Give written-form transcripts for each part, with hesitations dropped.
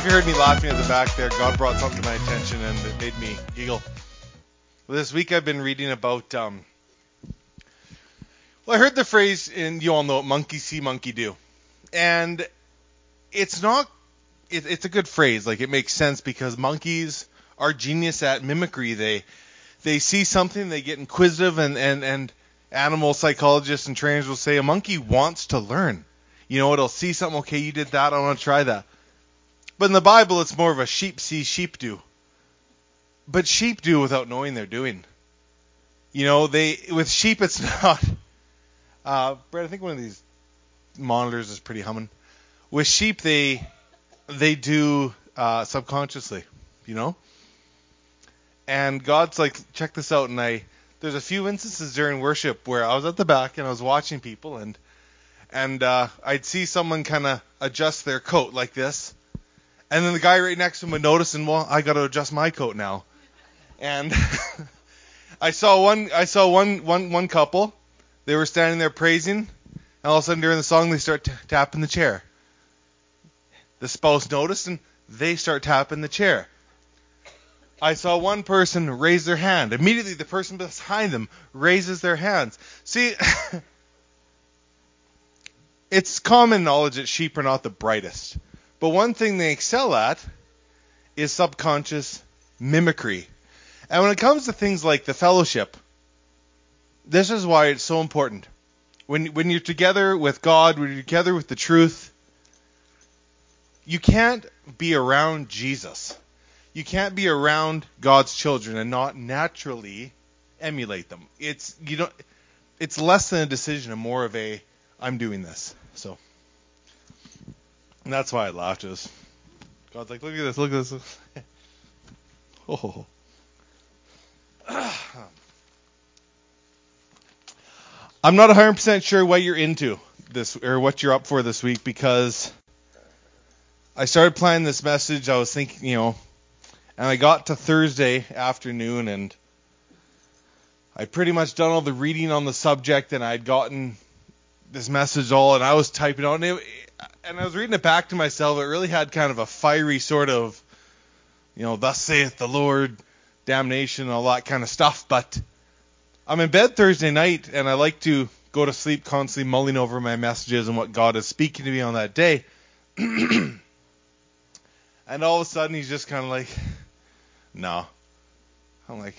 if you heard me laughing at the back there, God brought something to my attention and it made me giggle. Well, this week I've been reading about, well, I heard the phrase, and you all know it, monkey see, monkey do. And it's not, it's a good phrase, like it makes sense because monkeys are genius at mimicry. They see something, they get inquisitive, and animal psychologists and trainers will say a monkey wants to learn. You know, it'll see something, okay, you did that, I want to try that. But in the Bible, it's more of a sheep see, sheep do. But sheep do without knowing they're doing. You know, with sheep, it's not. Brett, I think one of these monitors is pretty humming. With sheep, they do subconsciously, you know. And God's like, check this out. And there's a few instances during worship where I was at the back and I was watching people, and I'd see someone kind of adjust their coat like this. And then the guy right next to him would notice, and well, I got to adjust my coat now. And I saw one couple. They were standing there praising, and all of a sudden during the song they start tapping the chair. The spouse noticed, and they start tapping the chair. I saw one person raise their hand. Immediately the person behind them raises their hands. See, it's common knowledge that sheep are not the brightest. But one thing they excel at is subconscious mimicry. And when it comes to things like the fellowship, this is why it's so important. When you're together with God, when you're together with the truth, you can't be around Jesus. You can't be around God's children and not naturally emulate them. It's less than a decision and more of a I'm doing this. So and that's why I laughed. God's like, look at this. Oh. I'm not 100% sure what you're into this or what you're up for this week because I started planning this message. I was thinking, and I got to Thursday afternoon and I'd pretty much done all the reading on the subject and I'd gotten this message and I was typing out and I was reading it back to myself. It really had kind of a fiery sort of, thus saith the Lord, damnation, and all that kind of stuff. But I'm in bed Thursday night, and I like to go to sleep constantly mulling over my messages and what God is speaking to me on that day. And all of a sudden, he's just kind of like, no. I'm like,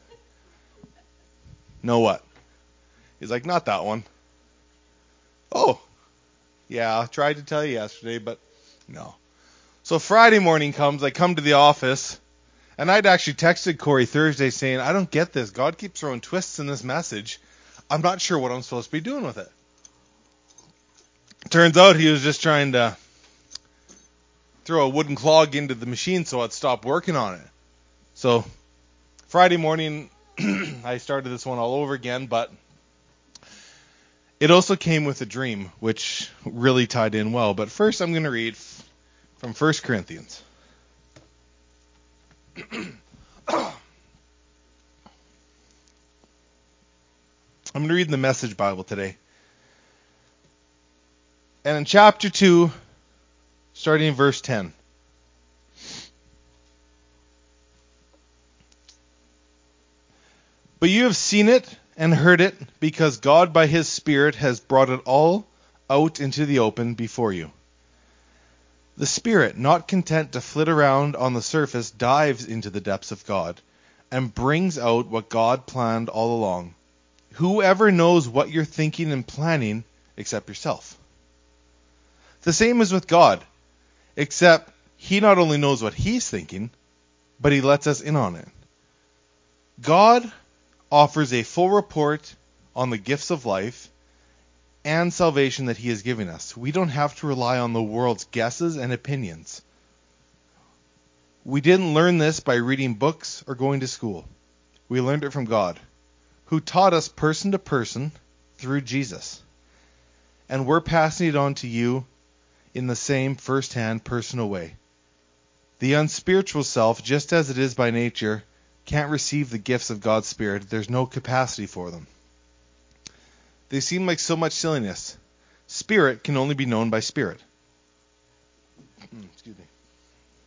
no what? He's like, not that one. Oh. Yeah, I tried to tell you yesterday, but no. So Friday morning comes, I come to the office, and I'd actually texted Corey Thursday saying, I don't get this. God keeps throwing twists in this message. I'm not sure what I'm supposed to be doing with it. Turns out he was just trying to throw a wooden clog into the machine so I'd stop working on it. So Friday morning, I started this one all over again, but it also came with a dream, which really tied in well. But first, I'm going to read from 1 Corinthians. I'm going to read in the Message Bible today. And in chapter 2, starting in verse 10. But you have seen it and heard it, because God by his Spirit has brought it all out into the open before you. The Spirit, not content to flit around on the surface, dives into the depths of God and brings out what God planned all along. Whoever knows what you're thinking and planning except yourself? The same is with God, except he not only knows what he's thinking, but he lets us in on it. God offers a full report on the gifts of life and salvation that he is giving us. We don't have to rely on the world's guesses and opinions. We didn't learn this by reading books or going to school. We learned it from God, who taught us person to person through Jesus. And we're passing it on to you in the same first-hand personal way. The unspiritual self, just as it is by nature, can't receive the gifts of God's Spirit. There's no capacity for them. They seem like so much silliness. Spirit can only be known by spirit. Excuse me.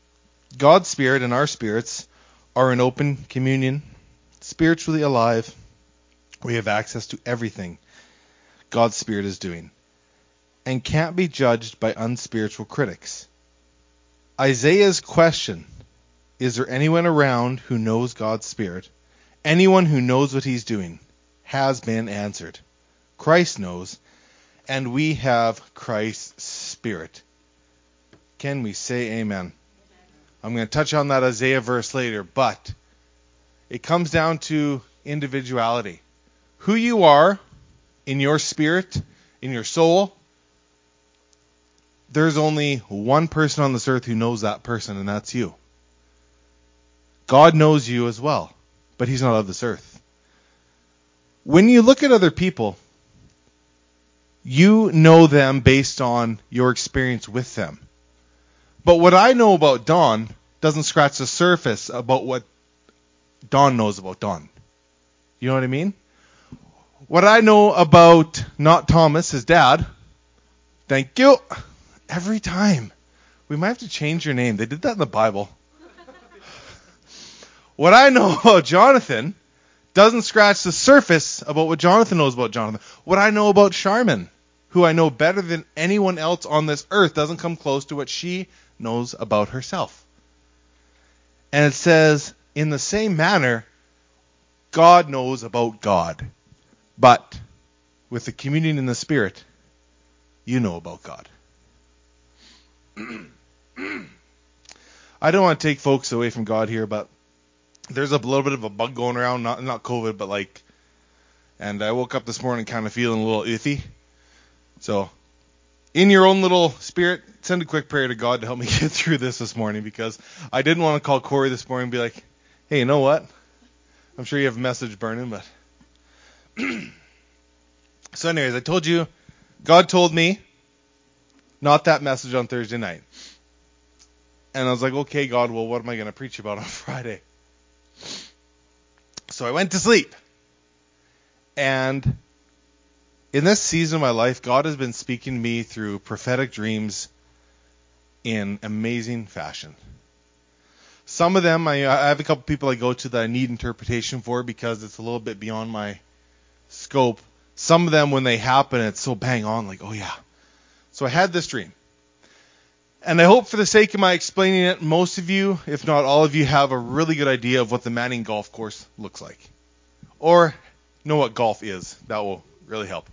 God's Spirit and our spirits are in open communion, spiritually alive. We have access to everything God's Spirit is doing and can't be judged by unspiritual critics. Isaiah's question, is there anyone around who knows God's Spirit? Anyone who knows what he's doing? Has been answered. Christ knows, and we have Christ's Spirit. Can we say amen? I'm going to touch on that Isaiah verse later, but it comes down to individuality. Who you are in your spirit, in your soul, there's only one person on this earth who knows that person, and that's you. God knows you as well, but he's not of this earth. When you look at other people, you know them based on your experience with them. But what I know about Don doesn't scratch the surface about what Don knows about Don. You know what I mean? What I know about not Thomas, his dad, thank you, every time. We might have to change your name. They did that in the Bible. What I know about Jonathan doesn't scratch the surface about what Jonathan knows about Jonathan. What I know about Charmin, who I know better than anyone else on this earth, doesn't come close to what she knows about herself. And it says, in the same manner, God knows about God. But with the communion in the Spirit, you know about God. I don't want to take folks away from God here, but there's a little bit of a bug going around, not COVID, but and I woke up this morning kind of feeling a little iffy. So, in your own little spirit, send a quick prayer to God to help me get through this morning, because I didn't want to call Corey this morning and be like, hey, you know what? I'm sure you have a message burning, but... So anyways, I told you, God told me not that message on Thursday night. And I was like, okay, God, well, what am I going to preach about on Friday? So I went to sleep. And in this season of my life, God has been speaking to me through prophetic dreams in amazing fashion. Some of them, I have a couple people I go to that I need interpretation for because it's a little bit beyond my scope. Some of them, when they happen, it's so bang on, like, oh yeah. So I had this dream. And I hope for the sake of my explaining it, most of you, if not all of you, have a really good idea of what the Manning Golf Course looks like. Or know what golf is. That will really help.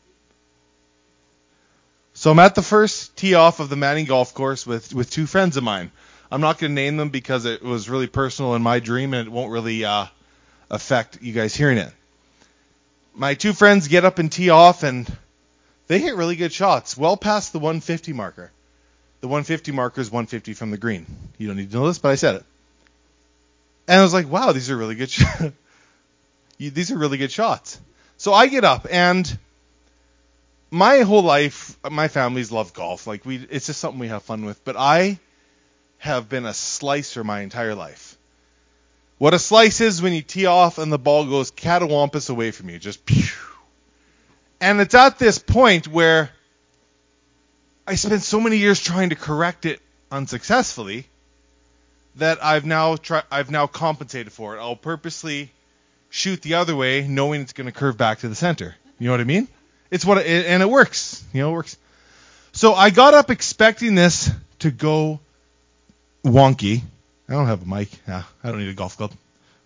So I'm at the first tee off of the Manning Golf Course with two friends of mine. I'm not going to name them because it was really personal in my dream and it won't really affect you guys hearing it. My two friends get up and tee off and they hit really good shots, well past the 150 marker. The 150 marker is 150 from the green. You don't need to know this, but I said it. And I was like, wow, these are really good these are really good shots. So I get up, and my whole life, my family's loved golf. It's just something we have fun with. But I have been a slicer my entire life. What a slice is when you tee off and the ball goes catawampus away from you. Just pew. And it's at this point where I spent so many years trying to correct it unsuccessfully that I've now compensated for it. I'll purposely shoot the other way, knowing it's going to curve back to the center. You know what I mean? And it works. It works. So I got up expecting this to go wonky. I don't have a mic. Yeah, I don't need a golf club.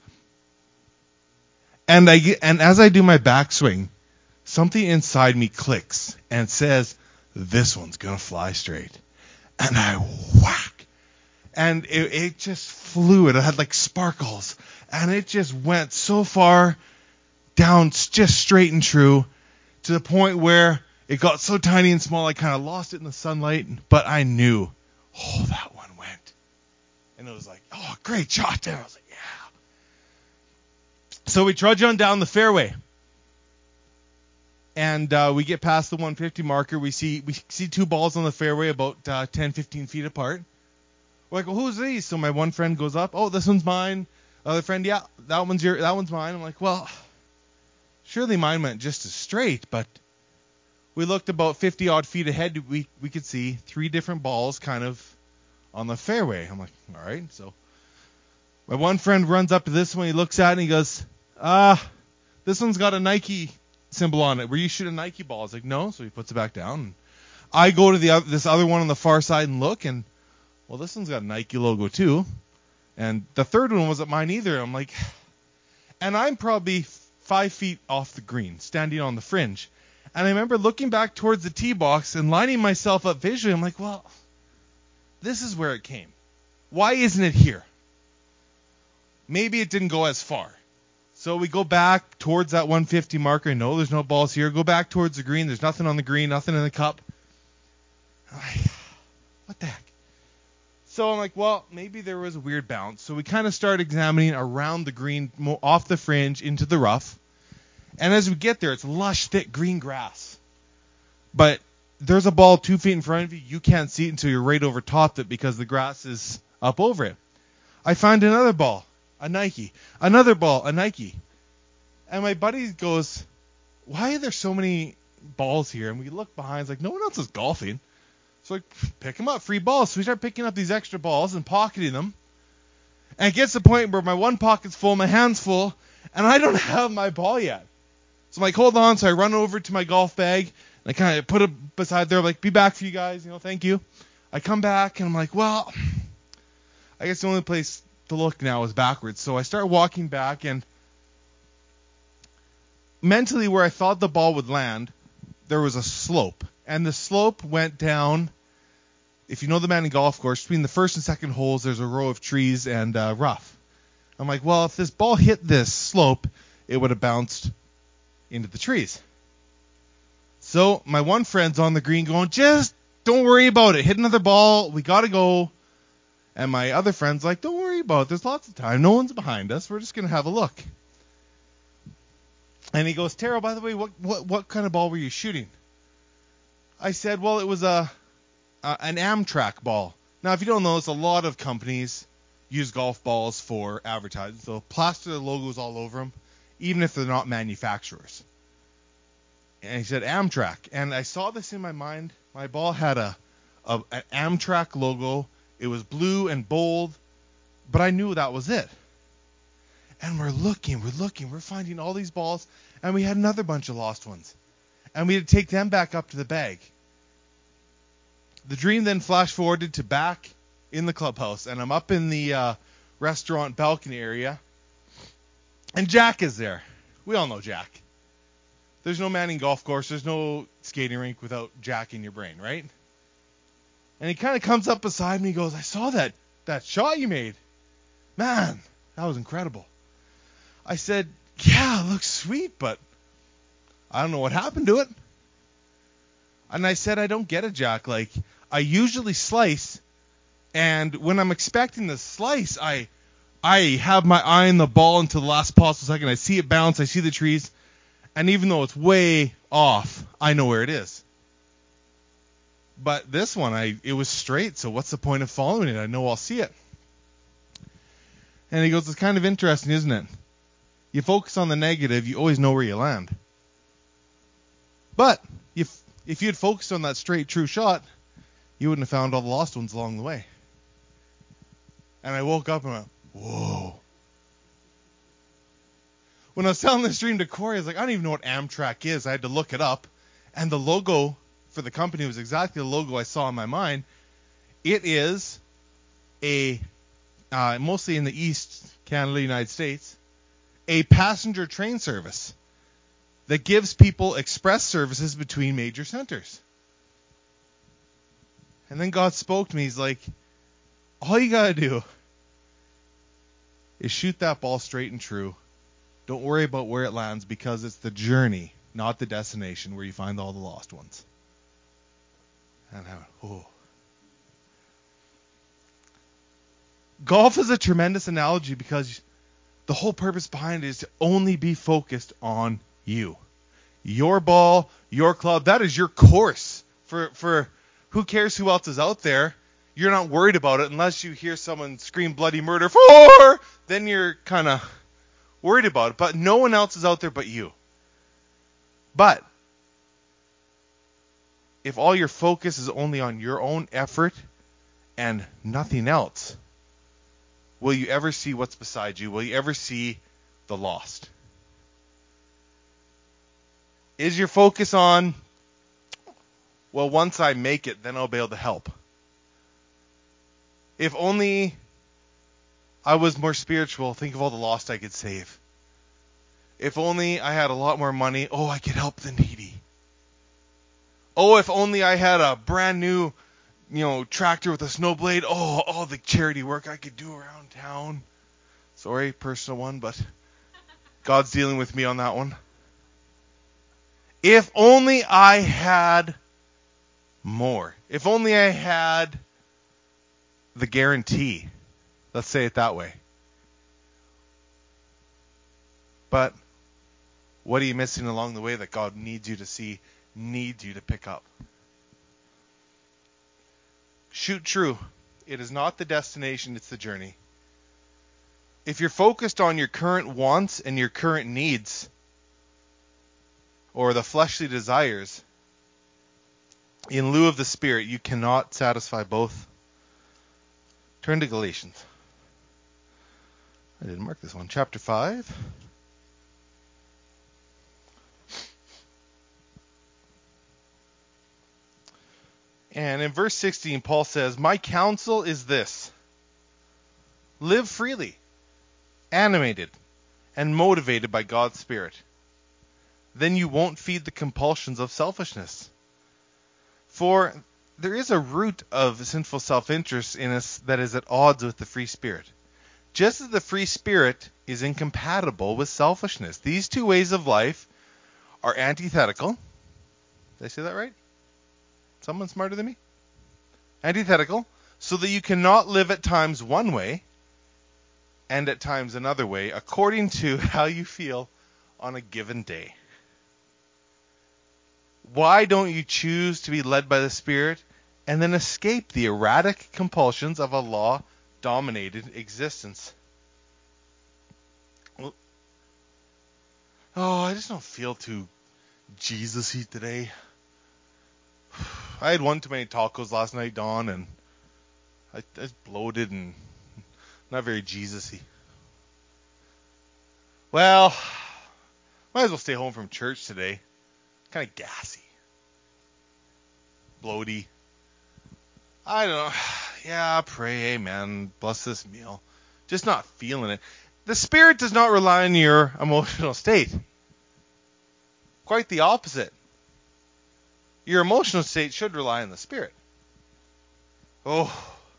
And as I do my backswing, something inside me clicks and says, this one's going to fly straight. And I whack. And it just flew. It had like sparkles. And it just went so far down, just straight and true, to the point where it got so tiny and small I kind of lost it in the sunlight. But I knew, that one went. And it was like, great shot there. I was like, yeah. So we trudge on down the fairway. And we get past the 150 marker. We see two balls on the fairway about 10, 15 feet apart. We're like, well, who's these? So my one friend goes up. Oh, this one's mine. Other friend, yeah, that one's mine. I'm like, well, surely mine went just as straight. But we looked about 50 odd feet ahead. We could see three different balls kind of on the fairway. I'm like, all right. So my one friend runs up to this one. He looks at it and he goes, this one's got a Nike symbol on it. Were you shooting a Nike ball? I was like, no. So he puts it back down. And I go to this other one on the far side and look, and well, this one's got a Nike logo too. And the third one wasn't mine either. I'm like, and I'm probably 5 feet off the green, standing on the fringe. And I remember looking back towards the tee box and lining myself up visually. I'm like, well, this is where it came. Why isn't it here? Maybe it didn't go as far. So we go back towards that 150 marker. No, there's no balls here. Go back towards the green. There's nothing on the green, nothing in the cup. I'm like, what the heck? So I'm like, well, maybe there was a weird bounce. So we kind of start examining around the green, off the fringe, into the rough. And as we get there, it's lush, thick green grass. But there's a ball 2 feet in front of you. You can't see it until you're right over top it because the grass is up over it. I find another ball, a Nike. Another ball, a Nike. And my buddy goes, why are there so many balls here? And we look behind. It's like, no one else is golfing. So I pick them up, free balls. So we start picking up these extra balls and pocketing them. And it gets to the point where my one pocket's full, my hand's full, and I don't have my ball yet. So I'm like, hold on. So I run over to my golf bag, and I kind of put it beside there. I'm like, be back for you guys. Thank you. I come back, and I'm like, well, I guess the only place to look now is backwards. So I start walking back, and mentally where I thought the ball would land, there was a slope. And the slope went down. If you know the Manning Golf Course, between the first and second holes, there's a row of trees and rough. I'm like, well, if this ball hit this slope, it would have bounced into the trees. So my one friend's on the green going, just don't worry about it. Hit another ball. We got to go. And my other friend's like, don't worry about it. There's lots of time. No one's behind us. We're just going to have a look. And he goes, Taro, by the way, what kind of ball were you shooting? I said, well, it was an Amtrak ball. Now, if you don't know, it's a lot of companies use golf balls for advertising. So plaster the logos all over them, even if they're not manufacturers. And he said Amtrak. And I saw this in my mind. My ball had an Amtrak logo. It was blue and bold, but I knew that was it. And we're looking, we're finding all these balls, and we had another bunch of lost ones. And we had to take them back up to the bag. The dream then flashed forwarded to back in the clubhouse, and I'm up in the restaurant balcony area, and Jack is there. We all know Jack. There's no Manning Golf Course, there's no skating rink without Jack in your brain, right? And he kind of comes up beside me, he goes, I saw that shot you made. Man, that was incredible. I said, yeah, it looks sweet, but I don't know what happened to it. And I said, I don't get it, Jack. Like, I usually slice, and when I'm expecting to slice, I have my eye on the ball until the last possible second. I see it bounce, I see the trees, and even though it's way off, I know where it is. But this one, it was straight, so what's the point of following it? I know I'll see it. And he goes, it's kind of interesting, isn't it? You focus on the negative, you always know where you land. But if you had focused on that straight, true shot, you wouldn't have found all the lost ones along the way. And I woke up and went, whoa. When I was telling this dream to Corey, I was like, I don't even know what Amtrak is. I had to look it up. And the logo for the company was exactly the logo I saw in my mind. It is mostly in the East Canada, United States, a passenger train service that gives people express services between major centers. And then God spoke to me. He's like, all you got to do is shoot that ball straight and true. Don't worry about where it lands, because it's the journey, not the destination, where you find all the lost ones. And I went, oh. Golf is a tremendous analogy because the whole purpose behind it is to only be focused on you. Your ball, your club, that is your course. For who cares who else is out there? You're not worried about it unless you hear someone scream bloody murder, for, then you're kind of worried about it. But no one else is out there but you. But if all your focus is only on your own effort and nothing else, will you ever see what's beside you? Will you ever see the lost? Is your focus on, well, once I make it, then I'll be able to help? If only I was more spiritual, think of all the lost I could save. If only I had a lot more money, oh, I could help the needy. Oh, if only I had a brand new, tractor with a snow blade, oh, all the charity work I could do around town. Sorry, personal one, but God's dealing with me on that one. If only I had more. If only I had the guarantee. Let's say it that way. But what are you missing along the way that God needs you to see, needs you to pick up? Shoot true. It is not the destination, it's the journey. If you're focused on your current wants and your current needs, or the fleshly desires, in lieu of the Spirit, you cannot satisfy both. Turn to Galatians. I didn't mark this one. Chapter 5. And in verse 16, Paul says, "My counsel is this: live freely, animated, and motivated by God's Spirit. Then you won't feed the compulsions of selfishness. For there is a root of sinful self-interest in us that is at odds with the free spirit. Just as the free spirit is incompatible with selfishness. These two ways of life are antithetical." Did I say that right? Someone smarter than me? Antithetical, so that you cannot live at times one way and at times another way, according to how you feel on a given day. Why don't you choose to be led by the Spirit and then escape the erratic compulsions of a law-dominated existence? Oh, I just don't feel too Jesus-y today. I had one too many tacos last night, Dawn, and I was bloated and not very Jesus-y. Well, might as well stay home from church today. Kind of gassy. Bloaty. I don't know. Yeah, pray, amen. Bless this meal. Just not feeling it. The Spirit does not rely on your emotional state. Quite the opposite. Your emotional state should rely on the Spirit. Oh.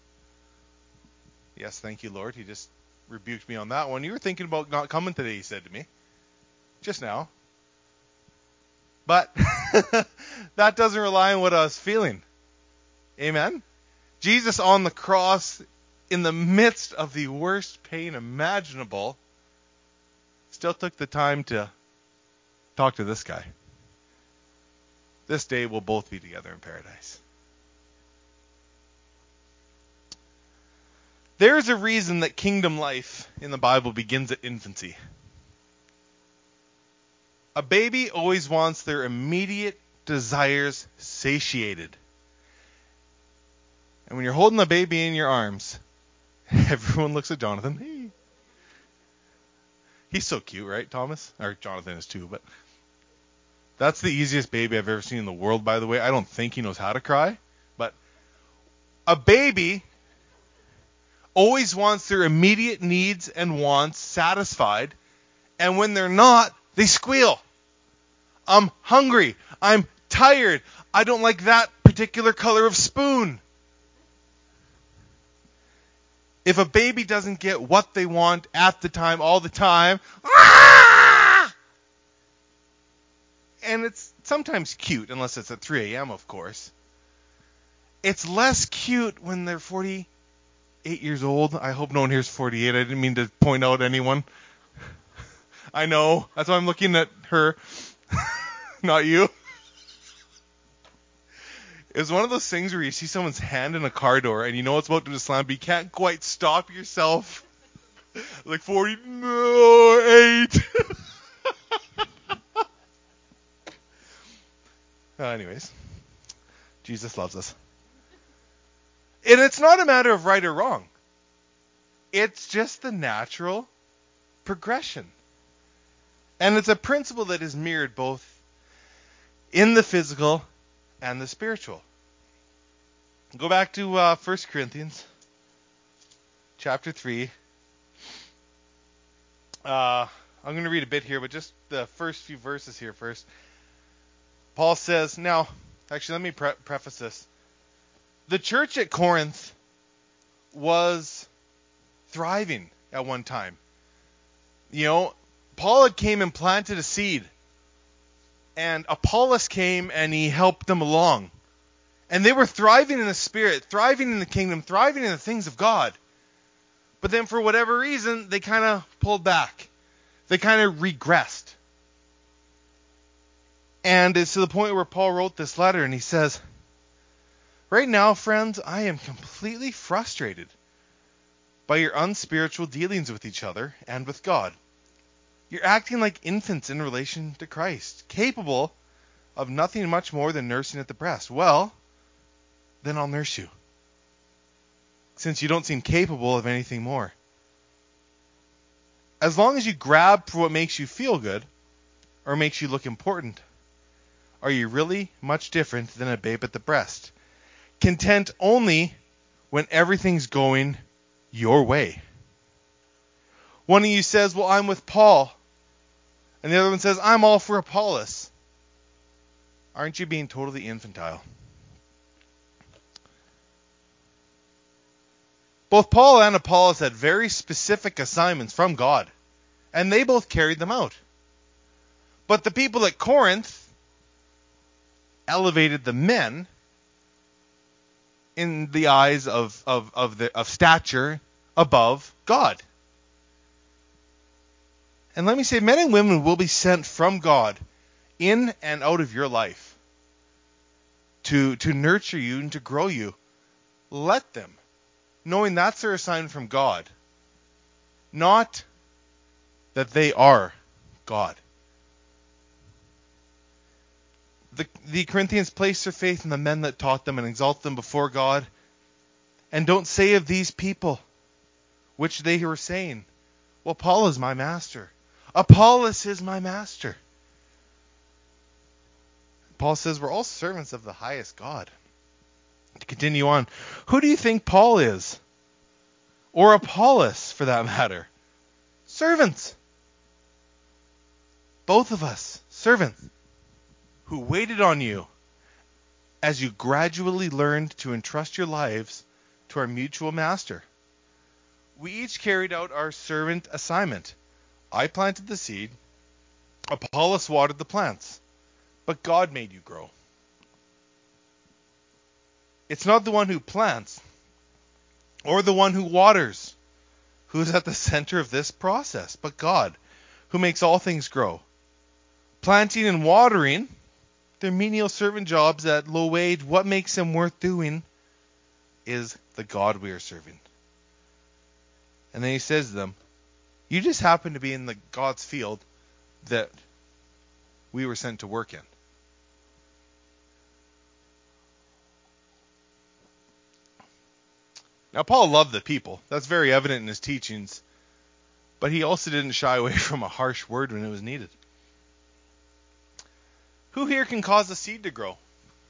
Yes, thank you, Lord. He just rebuked me on that one. You were thinking about not coming today, he said to me. Just now. But that doesn't rely on what I was feeling. Amen? Jesus on the cross, in the midst of the worst pain imaginable, still took the time to talk to this guy. This day we'll both be together in paradise. There's a reason that kingdom life in the Bible begins at infancy. A baby always wants their immediate desires satiated. And when you're holding the baby in your arms, everyone looks at Jonathan. Hey. He's so cute, right, Thomas? Or Jonathan is too, but that's the easiest baby I've ever seen in the world, by the way. I don't think he knows how to cry, but a baby always wants their immediate needs and wants satisfied, and when they're not, they squeal. I'm hungry. I'm tired. I don't like that particular color of spoon. If a baby doesn't get what they want at the time, all the time, and it's sometimes cute, unless it's at 3 a.m., of course. It's less cute when they're 48 years old. I hope no one here's 48. I didn't mean to point out anyone. I know. That's why I'm looking at her. Not you. It's one of those things where you see someone's hand in a car door and you know it's about to slam, but you can't quite stop yourself. Like 40, no, 8. Anyways, Jesus loves us. And it's not a matter of right or wrong. It's just the natural progression. And it's a principle that is mirrored both in the physical and the spiritual. Go back to 1 Corinthians chapter 3. I'm going to read a bit here, but just the first few verses here first. Paul says, now, actually, let me preface this. The church at Corinth was thriving at one time. You know, Paul had came and planted a seed, and Apollos came and he helped them along. And they were thriving in the Spirit, thriving in the kingdom, thriving in the things of God. But then for whatever reason, they kind of pulled back. They kind of regressed. And it's to the point where Paul wrote this letter, and he says, right now, friends, I am completely frustrated by your unspiritual dealings with each other and with God. You're acting like infants in relation to Christ, capable of nothing much more than nursing at the breast. Well, then I'll nurse you, since you don't seem capable of anything more. As long as you grab for what makes you feel good or makes you look important, are you really much different than a babe at the breast, content only when everything's going your way? One of you says, well, I'm with Paul, and the other one says, I'm all for Apollos. Aren't you being totally infantile? Both Paul and Apollos had very specific assignments from God, and they both carried them out. But the people at Corinth elevated the men in the eyes of stature above God. And let me say, men and women will be sent from God in and out of your life to nurture you and to grow you. Let them, knowing that's their assignment from God, not that they are God. The Corinthians place their faith in the men that taught them and exalt them before God, and don't say of these people, which they were saying, well, Paul is my master. Apollos is my master. Paul says we're all servants of the highest God. To continue on, who do you think Paul is? Or Apollos, for that matter? Servants. Both of us, servants, who waited on you as you gradually learned to entrust your lives to our mutual master. We each carried out our servant assignment. I planted the seed, Apollos watered the plants, but God made you grow. It's not the one who plants or the one who waters who is at the center of this process, but God, who makes all things grow. Planting and watering, they're menial servant jobs at low wage. What makes them worth doing is the God we are serving. And then he says to them, you just happen to be in the God's field that we were sent to work in. Now, Paul loved the people. That's very evident in his teachings. But he also didn't shy away from a harsh word when it was needed. Who here can cause a seed to grow?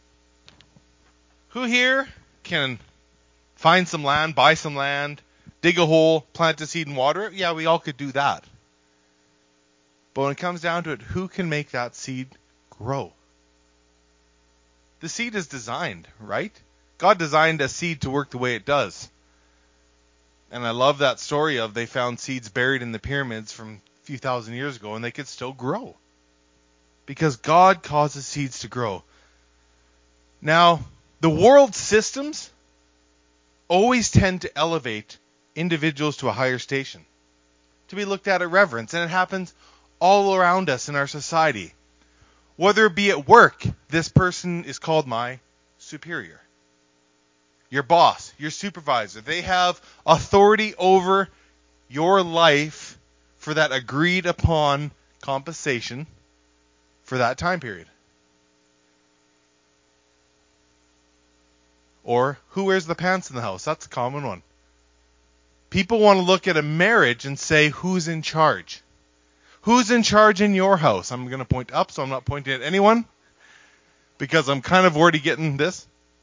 Who here can find some land, buy some land, dig a hole, plant a seed and water it? Yeah, we all could do that. But when it comes down to it, who can make that seed grow? The seed is designed, right? God designed a seed to work the way it does. And I love that story of they found seeds buried in the pyramids from a few thousand years ago, and they could still grow. Because God causes seeds to grow. Now, the world's systems always tend to elevate individuals to a higher station, to be looked at reverence, and it happens all around us in our society. Whether it be at work, this person is called my superior. Your boss, your supervisor, they have authority over your life for that agreed upon compensation for that time period. Or who wears the pants in the house? That's a common one. People want to look at a marriage and say, who's in charge? Who's in charge in your house? I'm going to point up, so I'm not pointing at anyone, because I'm kind of already getting this.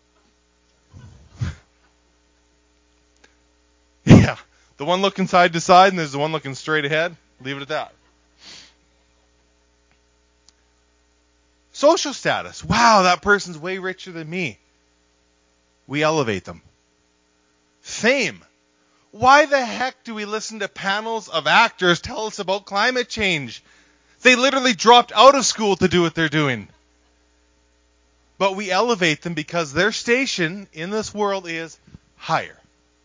Yeah. The one looking side to side, and there's the one looking straight ahead. Leave it at that. Social status. Wow, that person's way richer than me. We elevate them. Fame. Why the heck do we listen to panels of actors tell us about climate change? They literally dropped out of school to do what they're doing. But we elevate them because their station in this world is higher.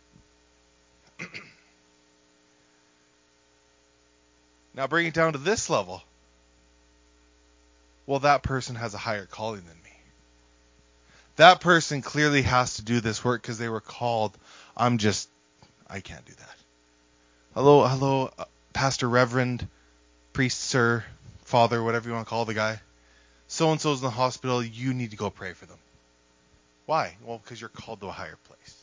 Now bring it down to this level. Well, that person has a higher calling than me. That person clearly has to do this work because they were called. I can't do that. Hello, Pastor, Reverend, priest, sir, father, whatever you want to call the guy. So-and-so's in the hospital. You need to go pray for them. Why? Well, because you're called to a higher place.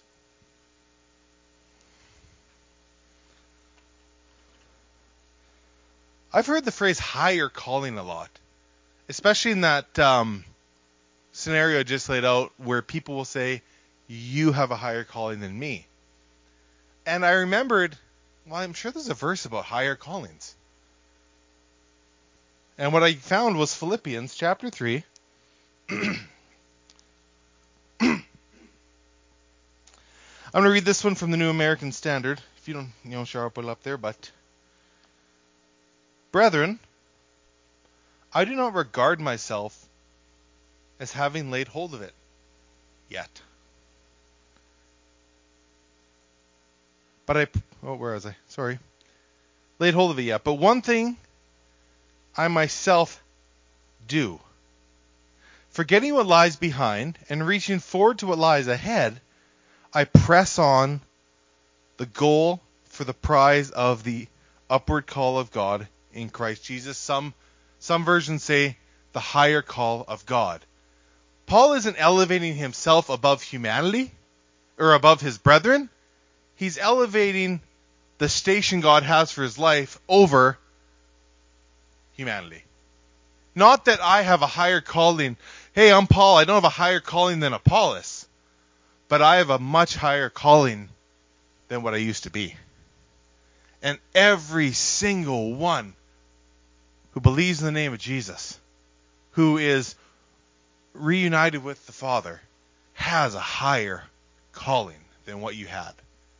I've heard the phrase higher calling a lot, especially in that scenario I just laid out where people will say, you have a higher calling than me. And I remembered, well, I'm sure there's a verse about higher callings. And what I found was Philippians chapter 3. I'm going to read this one from the New American Standard. If you don't, sure, I'll put it up there, but brethren, I do not regard myself as having laid hold of it yet. But where was I? Sorry. Laid hold of it yet. But one thing I myself do, forgetting what lies behind and reaching forward to what lies ahead, I press on the goal for the prize of the upward call of God in Christ Jesus. Some versions say the higher call of God. Paul isn't elevating himself above humanity or above his brethren. He's elevating the station God has for his life over humanity. Not that I have a higher calling. Hey, I'm Paul. I don't have a higher calling than Apollos. But I have a much higher calling than what I used to be. And every single one who believes in the name of Jesus, who is reunited with the Father, has a higher calling than what you had.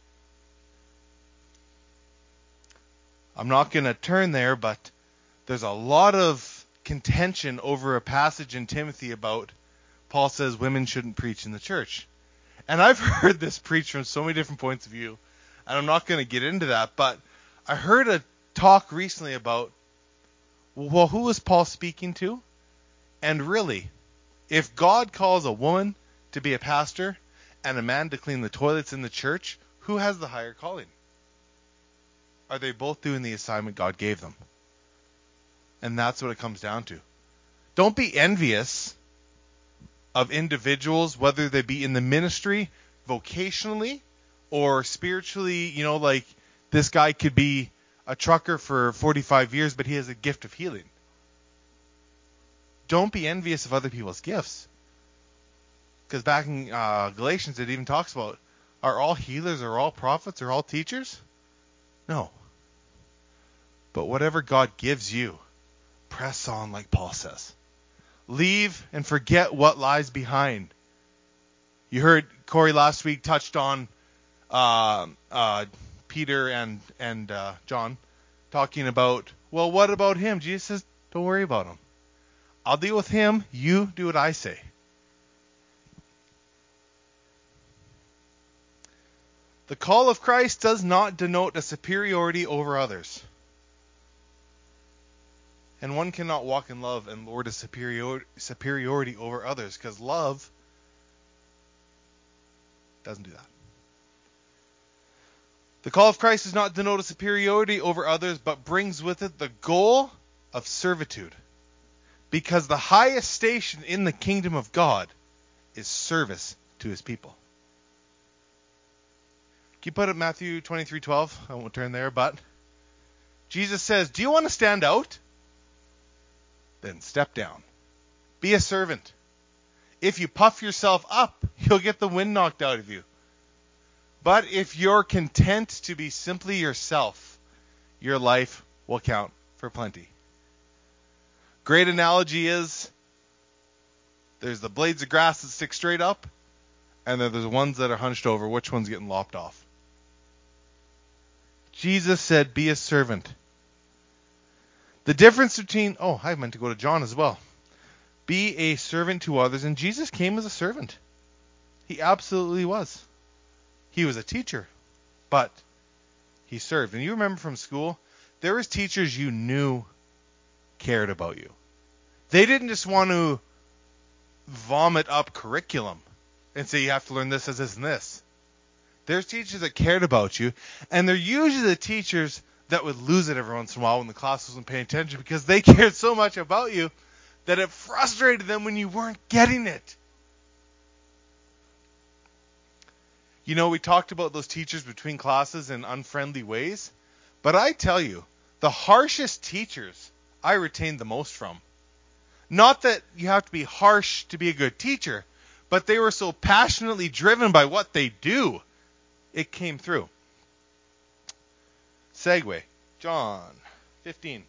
I'm not going to turn there, but there's a lot of contention over a passage in Timothy about Paul says women shouldn't preach in the church. And I've heard this preached from so many different points of view, and I'm not going to get into that, but I heard a talk recently about, well, who was Paul speaking to? And really, if God calls a woman to be a pastor and a man to clean the toilets in the church, who has the higher calling? Are they both doing the assignment God gave them? And that's what it comes down to. Don't be envious of individuals, whether they be in the ministry, vocationally, or spiritually. Like this guy could be a trucker for 45 years, but he has a gift of healing. Don't be envious of other people's gifts. Because back in Galatians, it even talks about, are all healers, are all prophets, are all teachers? No. But whatever God gives you, press on like Paul says. Leave and forget what lies behind. You heard Corey last week touched on Peter and John talking about, well, what about him? Jesus says, don't worry about him. I'll deal with him. You do what I say. The call of Christ does not denote a superiority over others. And one cannot walk in love and lord a superiority over others, because love doesn't do that. The call of Christ does not denote a superiority over others, but brings with it the goal of servitude. Because the highest station in the kingdom of God is service to his people. Can you put up Matthew 23:12? I won't turn there, but Jesus says, do you want to stand out? Then step down. Be a servant. If you puff yourself up, you'll get the wind knocked out of you. But if you're content to be simply yourself, your life will count for plenty. Great analogy is there's the blades of grass that stick straight up, and then there's the ones that are hunched over. Which one's getting lopped off? Jesus said, be a servant. The difference between, I meant to go to John as well. Be a servant to others, and Jesus came as a servant. He absolutely was. He was a teacher, but he served. And you remember from school, there was teachers you knew cared about you. They didn't just want to vomit up curriculum and say you have to learn this, this, and this. There's teachers that cared about you, and they're usually the teachers that would lose it every once in a while when the class wasn't paying attention because they cared so much about you that it frustrated them when you weren't getting it. You know, we talked about those teachers between classes in unfriendly ways, but I tell you, the harshest teachers I retained the most from. Not that you have to be harsh to be a good teacher, but they were so passionately driven by what they do, it came through. Segue. John 15.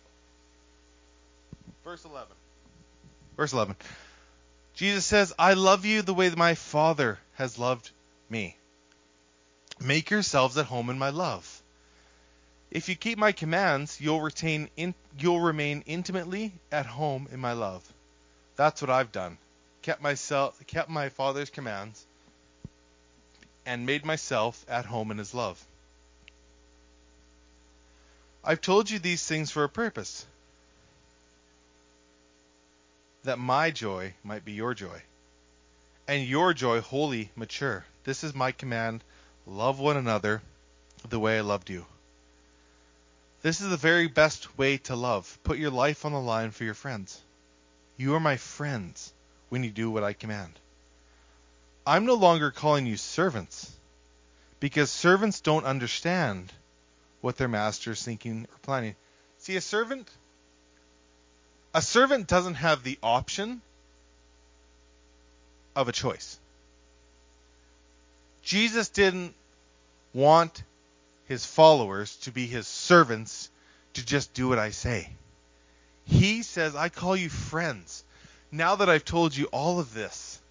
Verse 11. Verse 11. Jesus says, I love you the way that my Father has loved me. Make yourselves at home in my love. If you keep my commands, you'll remain intimately at home in my love. That's what I've done. Kept my Father's commands and made myself at home in his love. I've told you these things for a purpose, that my joy might be your joy, and your joy wholly mature. This is my command, love one another the way I loved you. This is the very best way to love. Put your life on the line for your friends. You are my friends when you do what I command. I'm no longer calling you servants, because servants don't understand what their master is thinking or planning. See, a servant doesn't have the option of a choice. Jesus didn't want his followers to be his servants to just do what I say. He says, I call you friends. Now that I've told you all of this,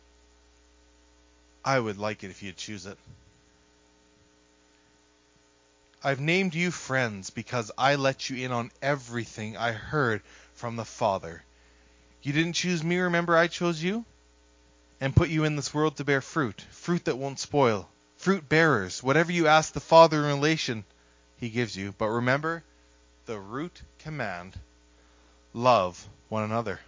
I would like it if you'd choose it. I've named you friends because I let you in on everything I heard from the Father. You didn't choose me, remember I chose you? And put you in this world to bear fruit that won't spoil. Fruit bearers, whatever you ask the Father in relation, he gives you. But remember the root command, love one another.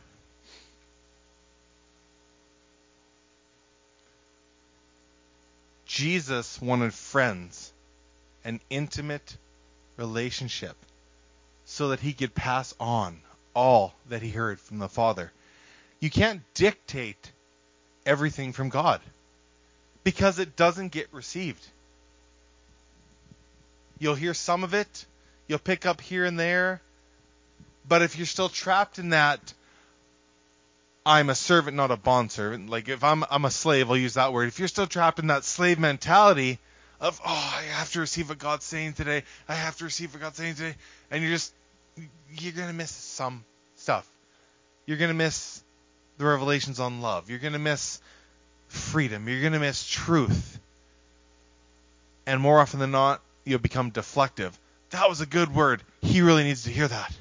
Jesus wanted friends, an intimate relationship, so that he could pass on all that he heard from the Father. You can't dictate everything from God because it doesn't get received. You'll hear some of it, you'll pick up here and there, but if you're still trapped in that, I'm a servant, not a bondservant. Like if I'm a slave, I'll use that word. If you're still trapped in that slave mentality of, I have to receive what God's saying today. I have to receive what God's saying today. And you're going to miss some stuff. You're going to miss the revelations on love. You're going to miss freedom. You're going to miss truth. And more often than not, you'll become deflective. That was a good word. He really needs to hear that.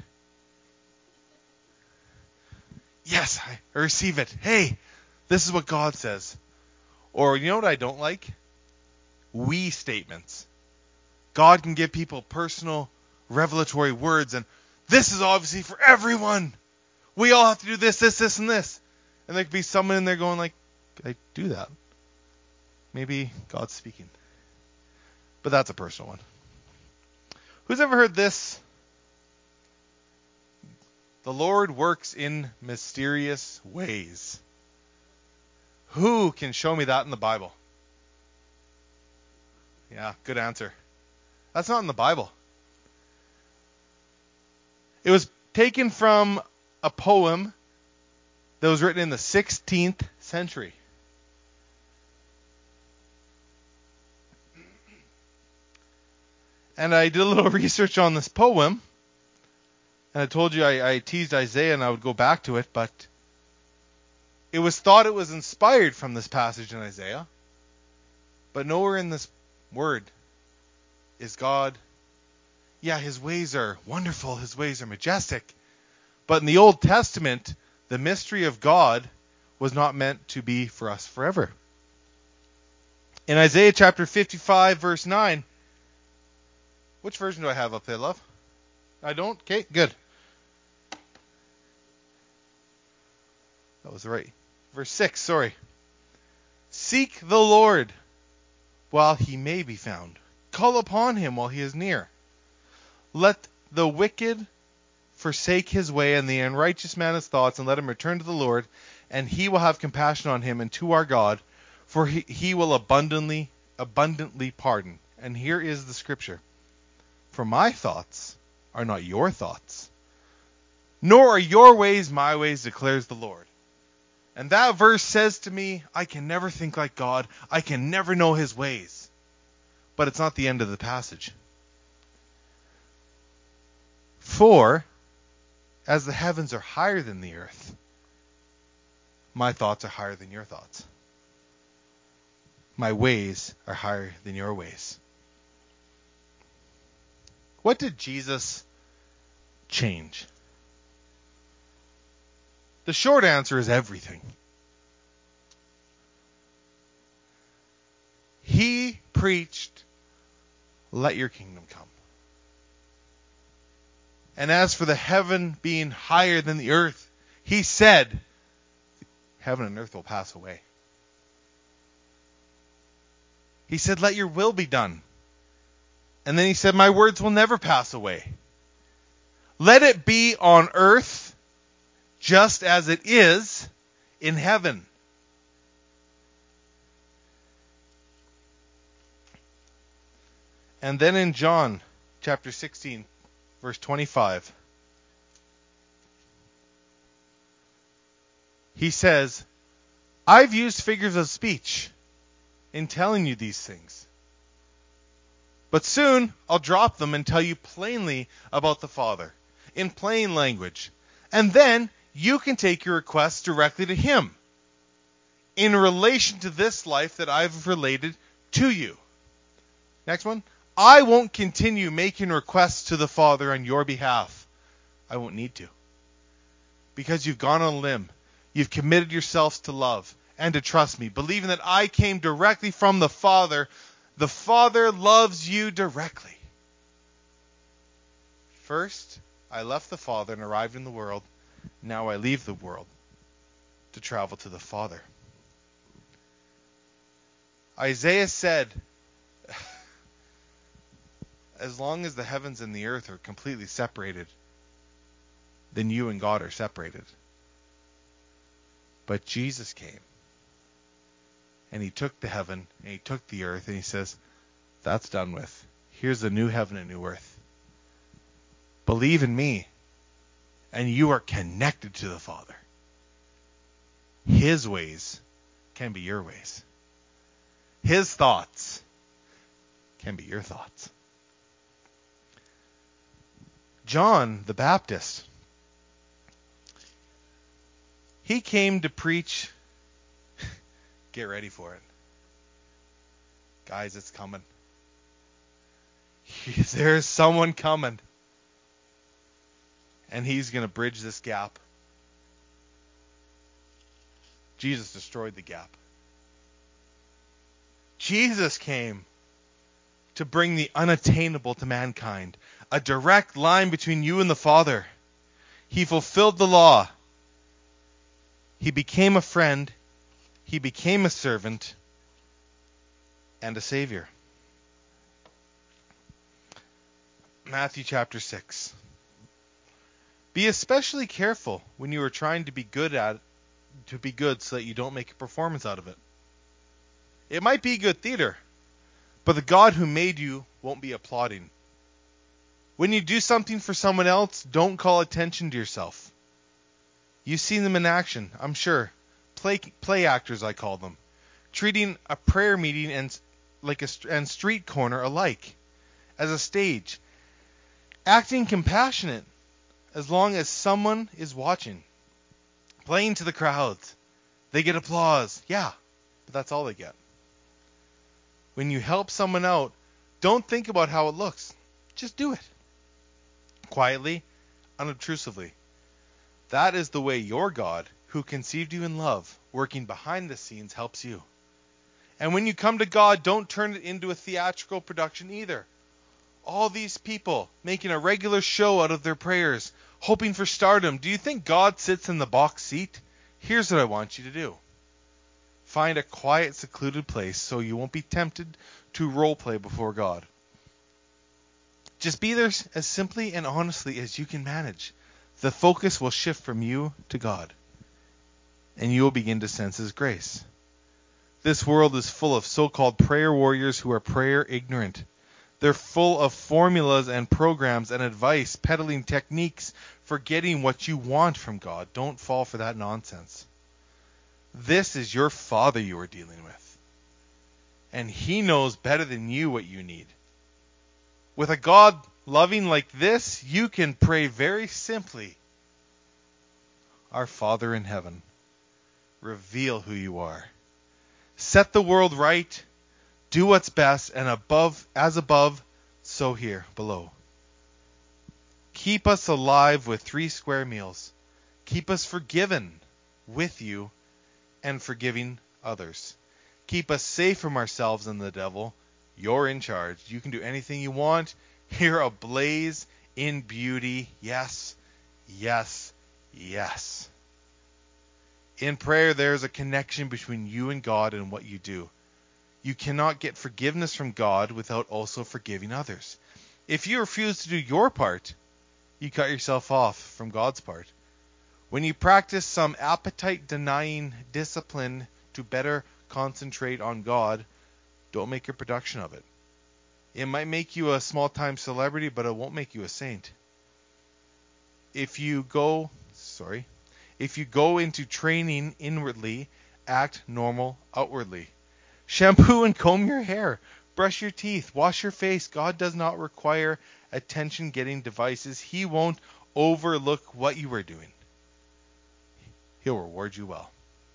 Yes, I receive it. Hey, this is what God says. Or you know what I don't like? We statements. God can give people personal, revelatory words, and this is obviously for everyone. We all have to do this, this, and this. And there could be someone in there going like, I do that. Maybe God's speaking. But that's a personal one. Who's ever heard this? The Lord works in mysterious ways. Who can show me that in the Bible? Yeah, good answer. That's not in the Bible. It was taken from a poem that was written in the 16th century. And I did a little research on this poem. And I told you I teased Isaiah and I would go back to it, but it was thought it was inspired from this passage in Isaiah. But nowhere in this word is God. Yeah, his ways are wonderful, his ways are majestic. But in the Old Testament, the mystery of God was not meant to be for us forever. In Isaiah chapter 55, verse 9, which version do I have up there, love? I don't? Okay, good. That was right. Verse 6, sorry. Seek the Lord while he may be found. Call upon him while he is near. Let the wicked forsake his way and the unrighteous man his thoughts, and let him return to the Lord, and he will have compassion on him and to our God, for he will abundantly pardon. And here is the scripture. For my thoughts are not your thoughts, nor are your ways my ways, declares the Lord. And that verse says to me, I can never think like God. I can never know his ways. But it's not the end of the passage. For, as the heavens are higher than the earth, my thoughts are higher than your thoughts. My ways are higher than your ways. What did Jesus change? The short answer is everything. He preached, let your kingdom come. And as for the heaven being higher than the earth, he said, heaven and earth will pass away. He said, let your will be done. And then he said, my words will never pass away. Let it be on earth just as it is in heaven. And then in John chapter 16, verse 25, he says, I've used figures of speech in telling you these things. But soon I'll drop them and tell you plainly about the Father, in plain language. And then you can take your requests directly to him in relation to this life that I've related to you. Next one. I won't continue making requests to the Father on your behalf. I won't need to. Because you've gone on a limb. You've committed yourselves to love and to trust me, believing that I came directly from the Father. The Father loves you directly. First, I left the Father and arrived in the world. Now I leave the world to travel to the Father. Isaiah said, as long as the heavens and the earth are completely separated, then you and God are separated. But Jesus came. And he took the heaven and he took the earth and he says, that's done with. Here's a new heaven and new earth. Believe in me and you are connected to the Father. His ways can be your ways. His thoughts can be your thoughts. John the Baptist, he came to preach. Get ready for it. Guys, it's coming. There's someone coming. And he's going to bridge this gap. Jesus destroyed the gap. Jesus came to bring the unattainable to mankind. A direct line between you and the Father. He fulfilled the law. He became a friend. He became a servant and a savior. Matthew chapter 6. Be especially careful when you are trying to be good so that you don't make a performance out of it. It might be good theater, But the God who made you won't be applauding. When you do something for someone else, don't call attention to yourself. You've seen them in action, I'm sure. Play actors, I call them. Treating a prayer meeting and street corner alike, as a stage. Acting compassionate, as long as someone is watching. Playing to the crowds. They get applause, yeah, but that's all they get. When you help someone out, don't think about how it looks. Just do it. Quietly, unobtrusively. That is the way your God, who conceived you in love, working behind the scenes, helps you. And when you come to God, don't turn it into a theatrical production either. All these people making a regular show out of their prayers, hoping for stardom. Do you think God sits in the box seat? Here's what I want you to do. Find a quiet, secluded place so you won't be tempted to role play before God. Just be there as simply and honestly as you can manage. The focus will shift from you to God, and you will begin to sense His grace. This world is full of so-called prayer warriors who are prayer ignorant. They're full of formulas and programs and advice, peddling techniques for getting what you want from God. Don't fall for that nonsense. This is your Father you are dealing with, and He knows better than you what you need. With a God loving like this, you can pray very simply, Our Father in heaven, reveal who you are. Set the world right, do what's best, and as above, so here below. Keep us alive with 3 square meals. Keep us forgiven with you and forgiving others. Keep us safe from ourselves and the devil. You're in charge. You can do anything you want. You're ablaze in beauty. Yes, yes, yes. In prayer, there's a connection between you and God and what you do. You cannot get forgiveness from God without also forgiving others. If you refuse to do your part, you cut yourself off from God's part. When you practice some appetite-denying discipline to better concentrate on God, don't make a production of it. It might make you a small-time celebrity, but it won't make you a saint. If you go into training inwardly, act normal outwardly. Shampoo and comb your hair. Brush your teeth. Wash your face. God does not require attention-getting devices. He won't overlook what you are doing. He'll reward you well.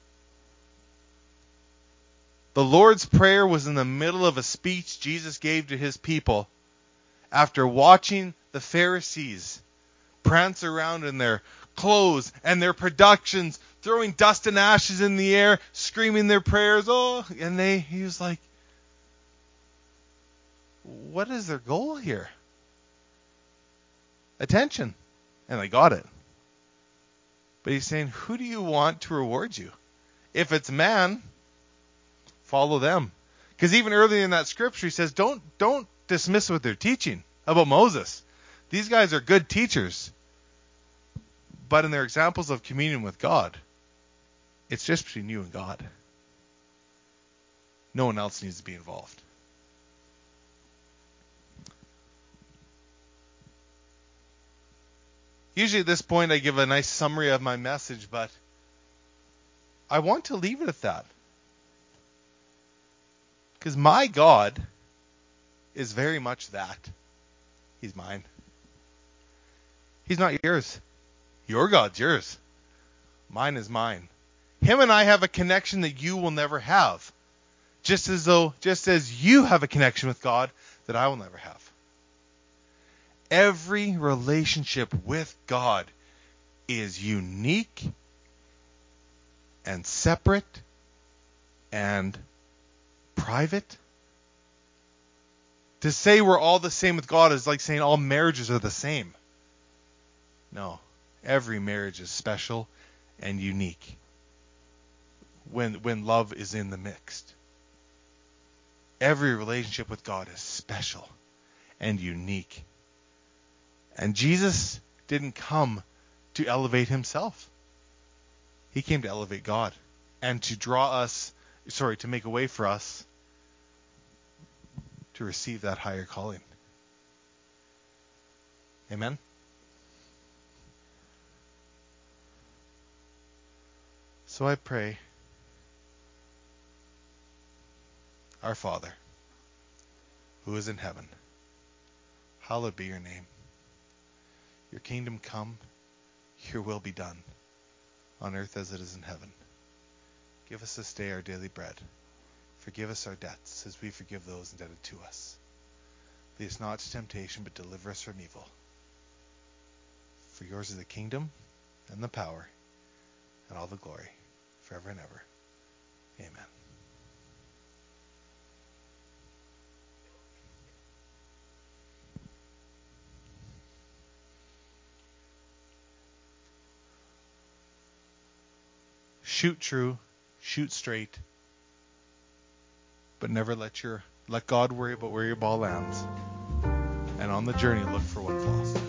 The Lord's Prayer was in the middle of a speech Jesus gave to His people after watching the Pharisees prance around in their clothes and their productions, throwing dust and ashes in the air, screaming their prayers. And he was like, what is their goal here? Attention. And they got it. But He's saying, who do you want to reward you? If it's man, follow them. Because even earlier in that scripture, He says, don't dismiss what they're teaching about Moses. These guys are good teachers. But in their examples of communion with God, it's just between you and God. No one else needs to be involved. Usually at this point I give a nice summary of my message, but I want to leave it at that. Because my God is very much that. He's mine. He's not yours. Your God's yours. Mine is mine. Him and I have a connection that you will never have. Just as you have a connection with God that I will never have. Every relationship with God is unique and separate and private. To say we're all the same with God is like saying all marriages are the same. No, every marriage is special and unique when love is in the mix. Every relationship with God is special and unique. And Jesus didn't come to elevate Himself. He came to elevate God and to make a way for us to receive that higher calling. Amen? So I pray, our Father, who is in heaven, hallowed be your name. Your kingdom come, your will be done, on earth as it is in heaven. Give us this day our daily bread. Forgive us our debts, as we forgive those indebted to us. Lead us not to temptation, but deliver us from evil. For yours is the kingdom, and the power, and all the glory, forever and ever. Amen. Shoot true, shoot straight, but never let God worry about where your ball lands. And on the journey, look for one flaw.